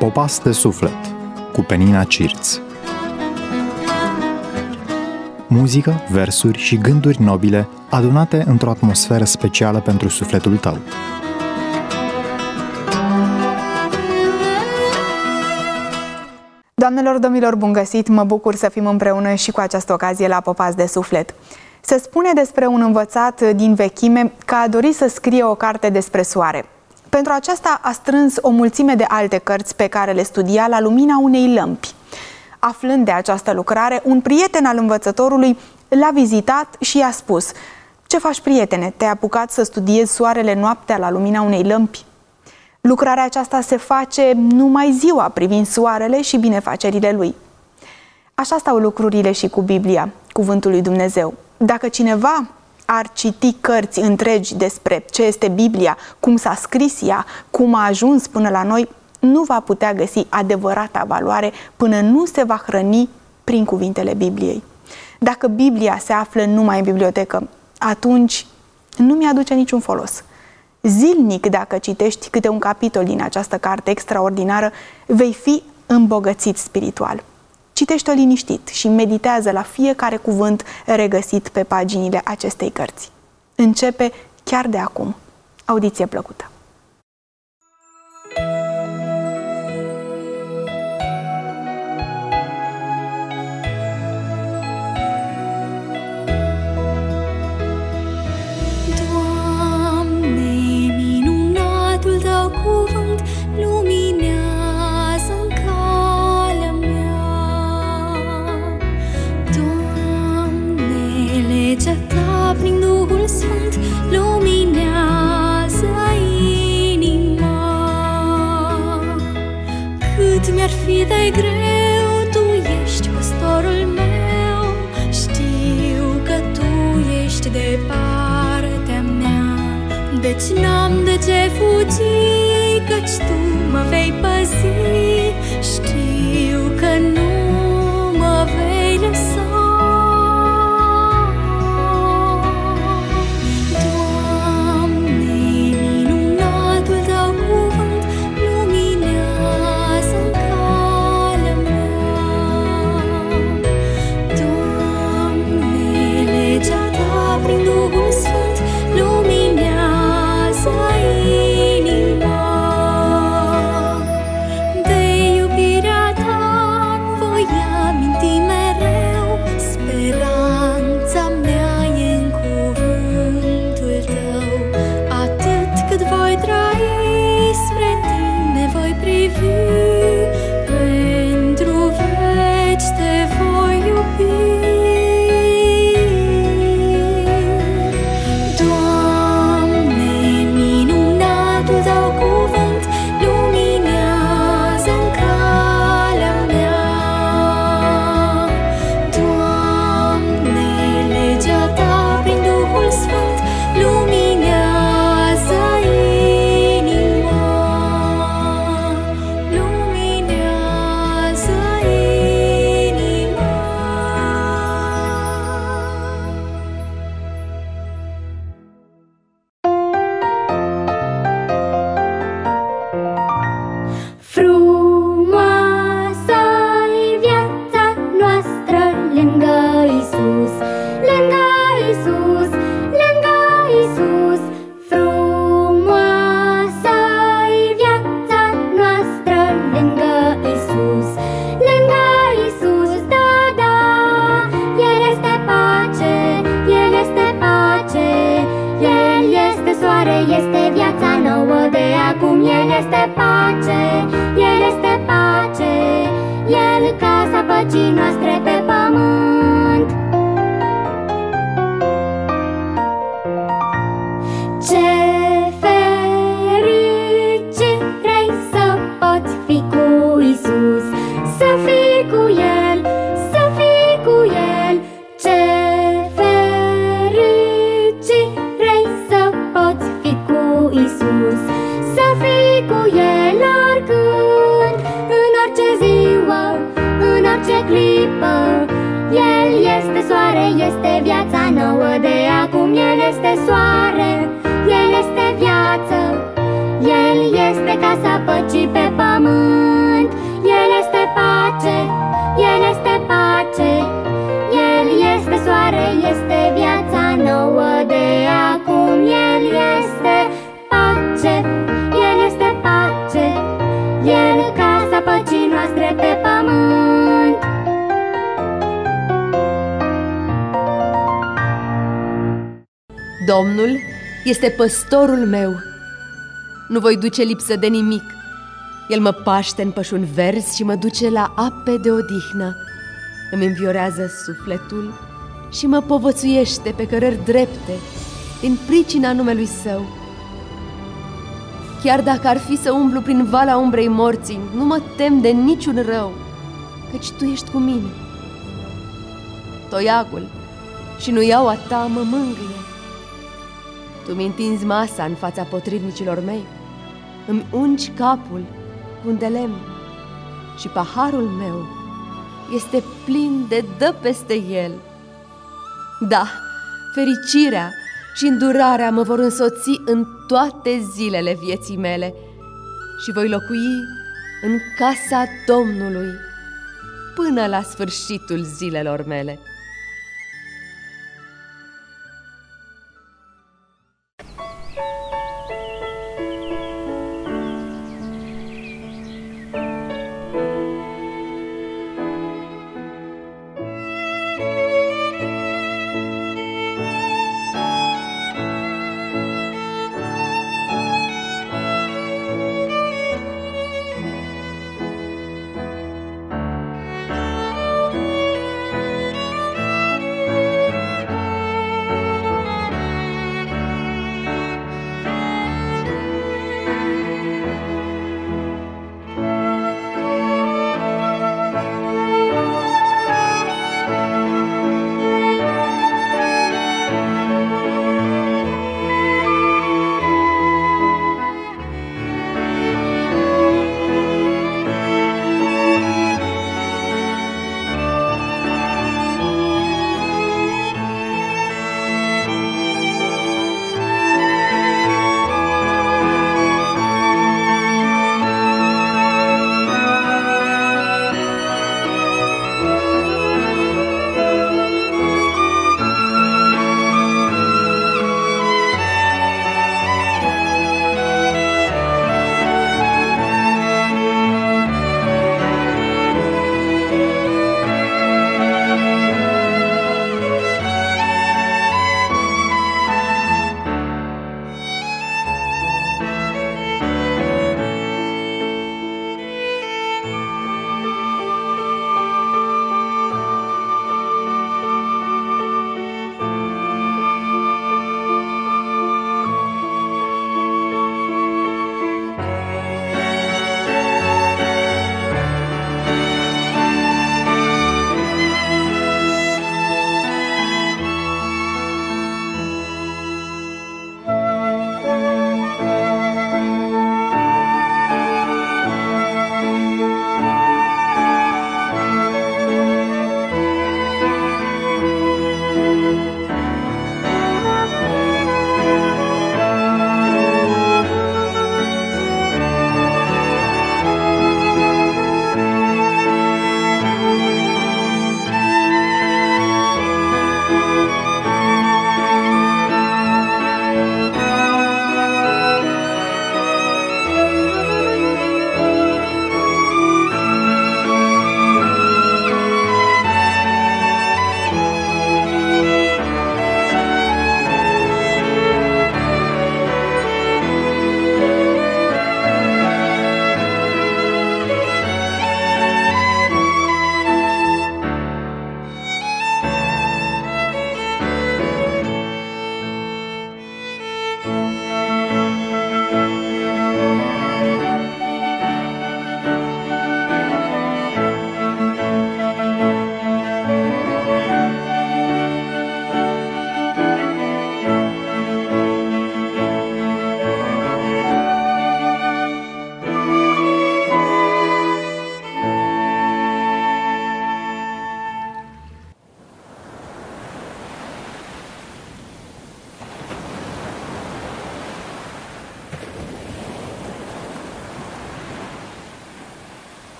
Popas de suflet cu Penina Cirț. Muzică, versuri și gânduri nobile adunate într-o atmosferă specială pentru sufletul tău. Doamnelor, domnilor, bun găsit! Mă bucur să fim împreună și cu această ocazie la Popas de suflet. Se spune despre un învățat din vechime că a dorit să scrie o carte despre soare. Pentru aceasta a strâns o mulțime de alte cărți pe care le studia la lumina unei lămpi. Aflând de această lucrare, un prieten al învățătorului l-a vizitat și i-a spus: "Ce faci, prietene? Te-ai apucat să studiezi soarele noaptea la lumina unei lămpi?" Lucrarea aceasta se face numai ziua, privind soarele și binefacerile lui. Așa stau lucrurile și cu Biblia, cuvântul lui Dumnezeu. Dacă cineva ar citi cărți întregi despre ce este Biblia, cum s-a scris ea, cum a ajuns până la noi, nu va putea găsi adevărata valoare până nu se va hrăni prin cuvintele Bibliei. Dacă Biblia se află numai în bibliotecă, atunci nu mi-aduce niciun folos. Zilnic, dacă citești câte un capitol din această carte extraordinară, vei fi îmbogățit spiritual. Citește-o liniștit și meditează la fiecare cuvânt regăsit pe paginile acestei cărți. Începe chiar de acum. Audiție plăcută! Prin Duhul Sfânt luminează inima. Cât mi-ar fi de greu, Tu ești păstorul meu. Știu că Tu ești de partea mea. Deci n-am de ce fugi, căci Tu mă vei păzi. Știu că nu mă vei lăsa. Este viața nouă de acum, El este soare, El este viață, El este casa păcii pe pământ. Domnul este păstorul meu. Nu voi duce lipsă de nimic. El mă paște în pășuni verzi și mă duce la ape de odihnă. Îmi înviorează sufletul și mă povățuiește pe cărări drepte din pricina numelui Său. Chiar dacă ar fi să umblu prin valea umbrei morții, nu mă tem de niciun rău, căci Tu ești cu mine. Toiagul și nuiaua Ta mă mângâie. Tu mi întinzi masa în fața potrivnicilor mei, îmi ungi capul cu un de lemn și paharul meu este plin de dă peste el. Da, fericirea și îndurarea mă vor însoți în toate zilele vieții mele și voi locui în casa Domnului până la sfârșitul zilelor mele.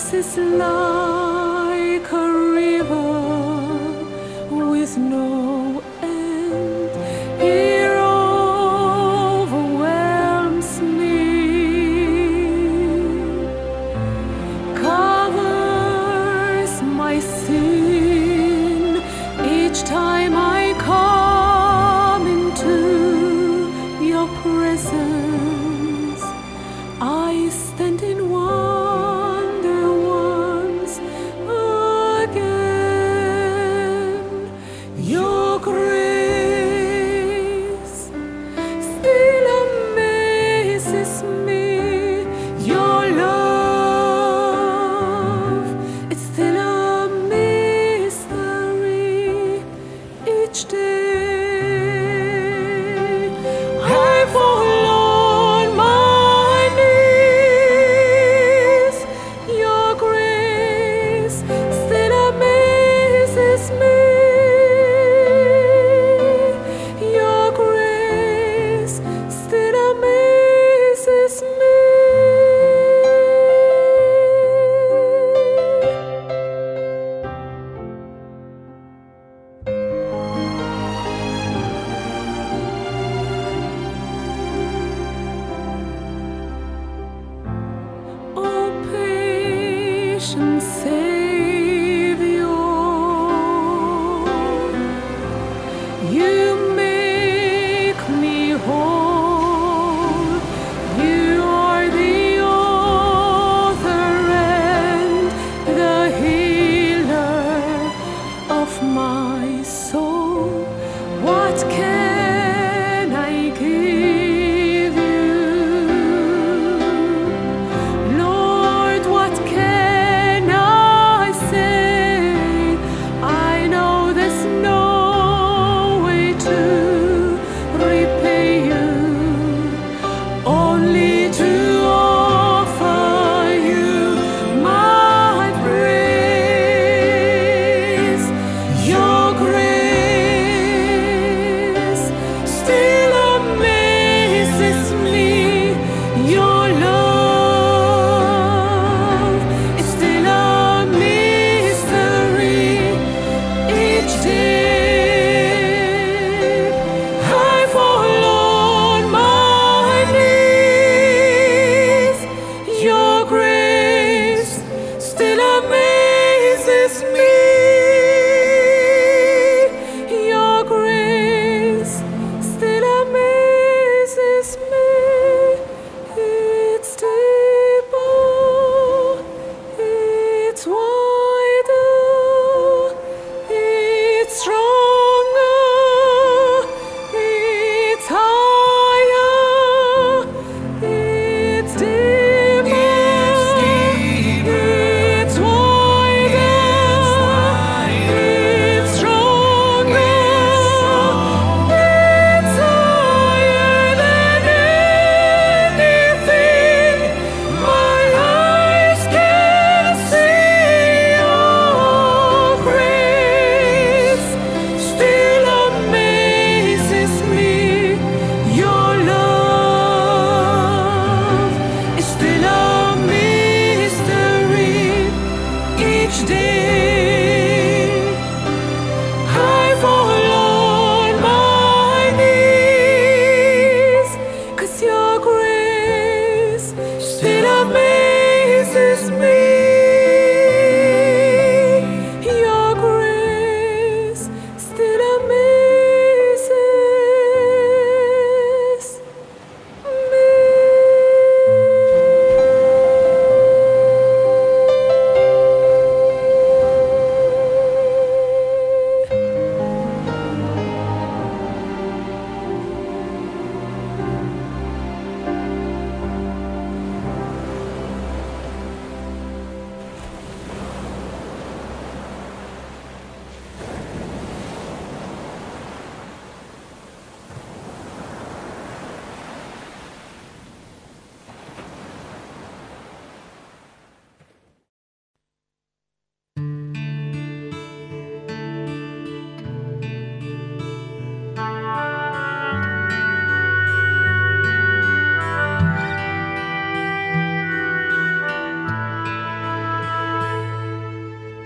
is like a river with no end. It overwhelms me, covers my sin each time I come into your presence. I stand in wonder once again. Your grace still amazes me. Your love, it's still a mystery each day. I fall on my knees. Your grace still amazes me. Your grace still amazes me. Oh, patient Savior, you make me whole. You are the author and the healer of my soul. What can I give you? Lord, what can I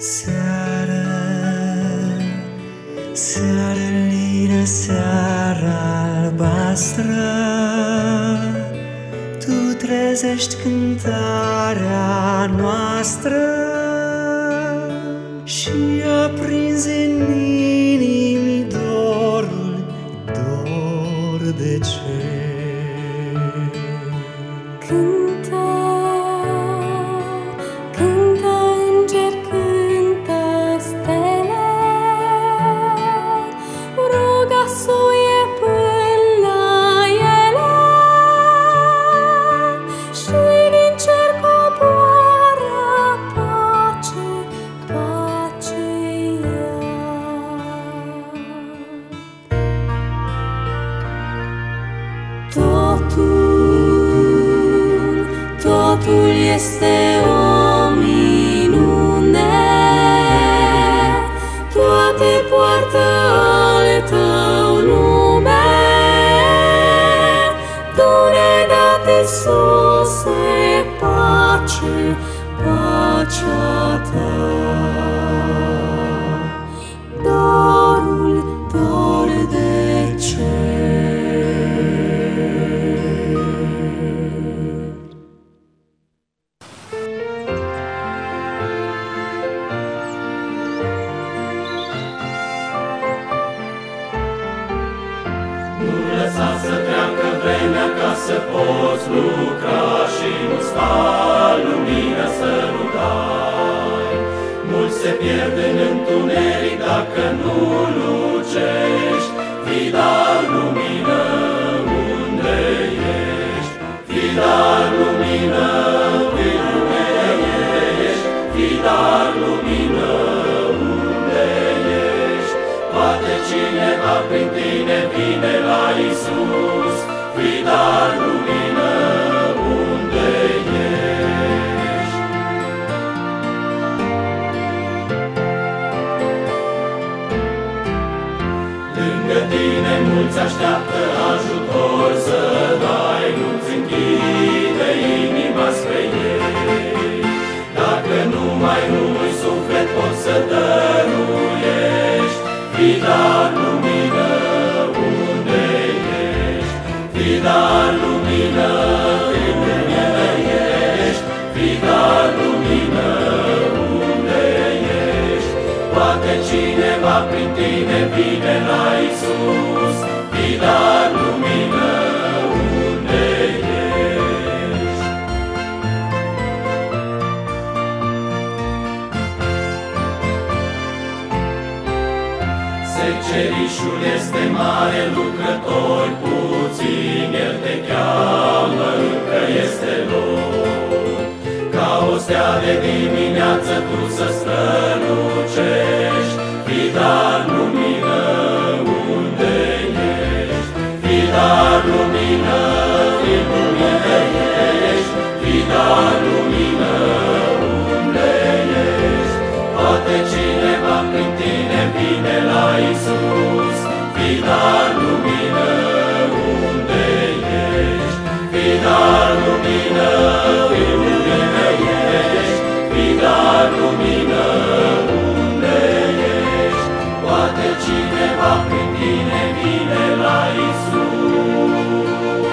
Seară, seară lină, seara albastră, tu trezești cântarea noastră și aprinzi în inimii dorul, dor de cer. Cântă, cântă înger, cântă stele, ruga suie până la ele și din cer coboară pace, pace iar. Totul este o minune, toate poartă ale tău nume. Tu ne-ai dat, Iisuse, pace, pacea ta. Dorul, dor de cer. Să poți lucra și nu-ți sta lumina să nu dai. Mulți se pierd în întuneric dacă nu lucești. Fii dar lumină unde ești. Fii dar lumină unde ești. Fii dar lumină unde ești. Poate cineva prin tine vine la Iisus. Fii dar lumină unde ești. Lângă tine mulți așteaptă ajutor să dai, nu-ți închide inima spre ei. Dacă numai unui suflet poți să dăruiești, fii dar lumină unde ești. Fii dar lumină unde ești. Fii dar lumină unde ești. Poate cineva prin tine vine la Iisus. Fii dar lumină unde ești. Secerișul este mare, lucrători puțini, El te cheamă, încă este loc. Ca o stea de dimineață tu să strălucești. Fii dar lumină unde ești. Fii dar lumină unde ești. Fii dar lumină unde ești. Poate cineva prin tine vine la Iisus. Fii dar lumină unde ești. Fii dar lumină unde ești. Fii dar lumină unde ești. Poate cineva prin tine vine la Iisus.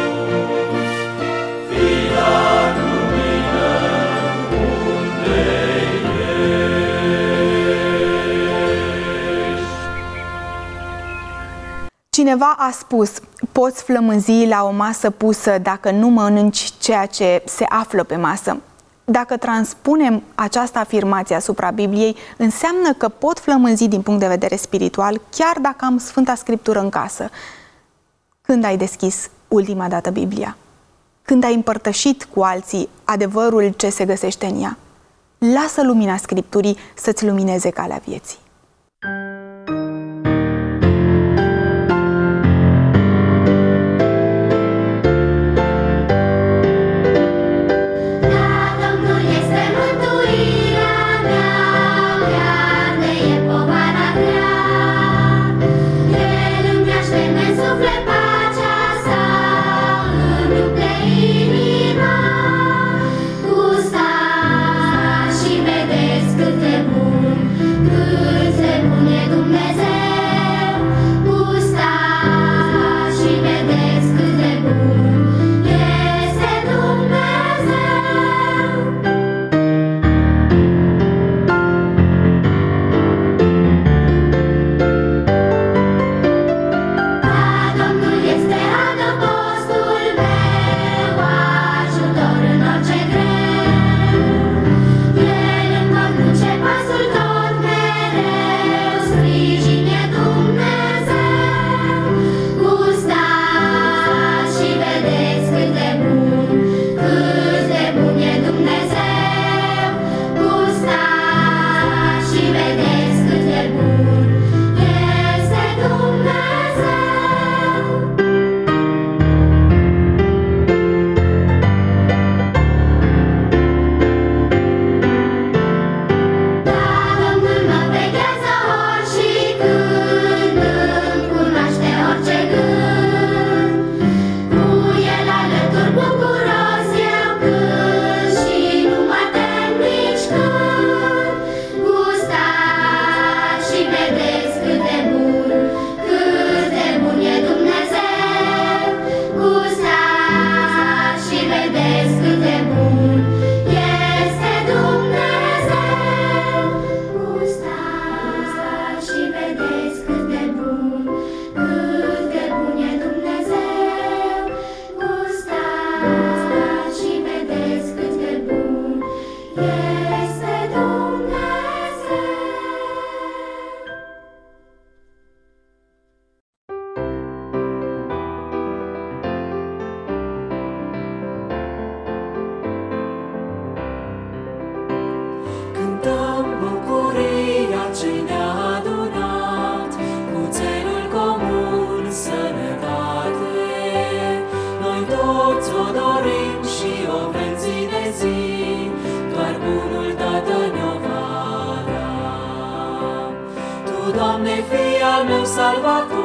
Fii dar lumină unde ești. Cineva a spus: poți flămânzi la o masă pusă dacă nu mănânci ceea ce se află pe masă. Dacă transpunem această afirmație asupra Bibliei, înseamnă că pot flămânzi din punct de vedere spiritual, chiar dacă am Sfânta Scriptură în casă. Când ai deschis ultima dată Biblia? Când ai împărtășit cu alții adevărul ce se găsește în ea? Lasă lumina Scripturii să-ți lumineze calea vieții. Cât de bun Doamne, fii al meu salvator,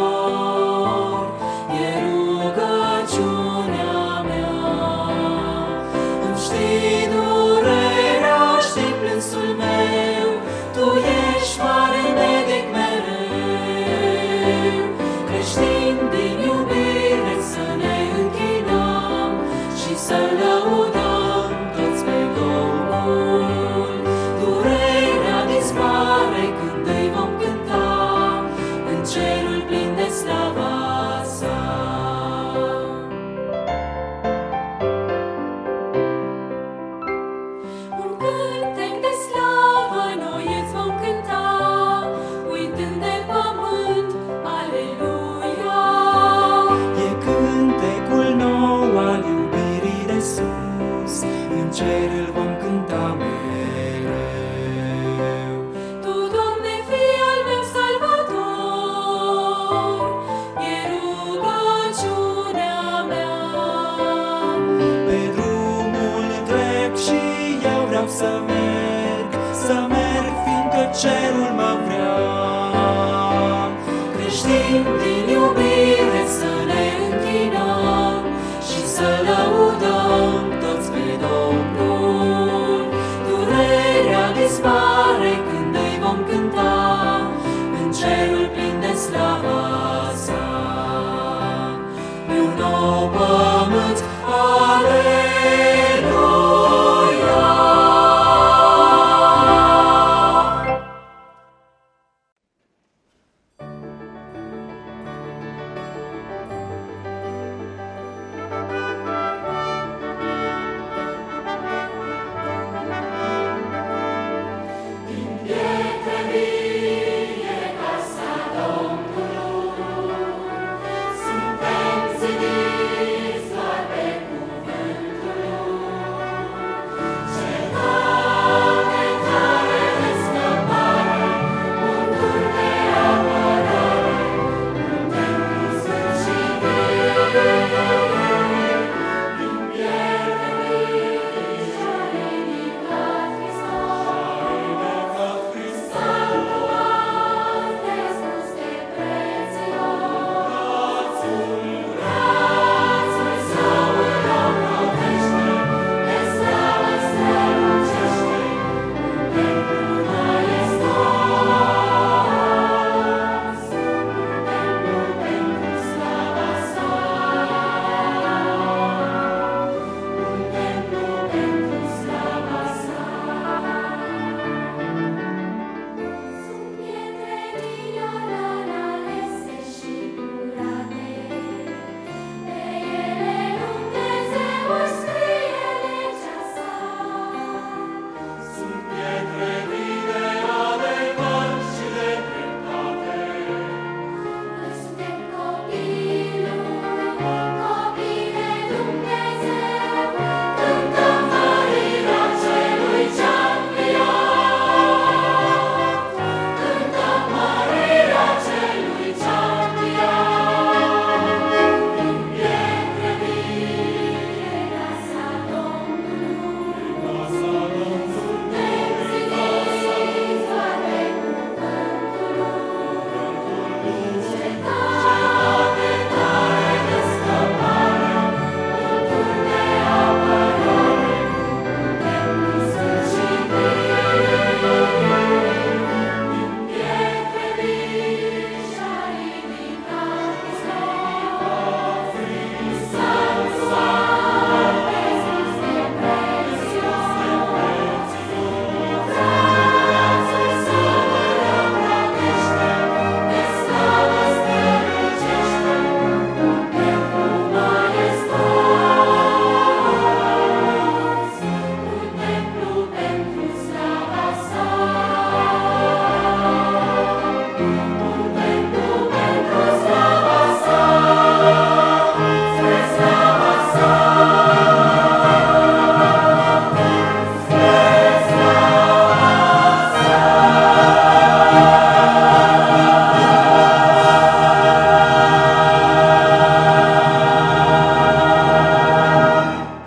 e rugăciunea mea. Îmi știi durerea, știi plânsul meu, Tu ești mare medic mereu. Creștini din iubire să ne închinăm și să lăudăm toți pe Domnul. Durerea dispare când îi vom cânta în cerul plin de slava sa. Un cântec de slavă noi îți vom cânta, uitând de pământ, aleluia. E cântecul nou al iubirii de sus, în cer îl vom cânta mereu. Tu, Doamne, fii al meu salvator, e rugăciunea mea. Pe drumul drept și eu vreau să merg, fiindcă cerul mă vrea. Creștini din iubire să ne închinăm și să lăudăm toți pe Domnul. Durerea dispare când îi vom cânta în cerul plin de slava sa. Pe un nou pământ, aleluia.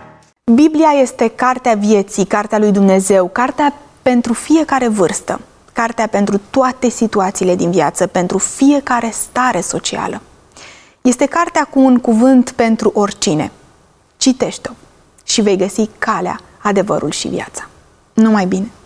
Biblia este cartea vieții, cartea lui Dumnezeu, cartea pentru fiecare vârstă. cartea pentru toate situațiile din viață, pentru fiecare stare socială. Este cartea cu un cuvânt pentru oricine. Citește-o și vei găsi calea, adevărul și viața. Numai bine!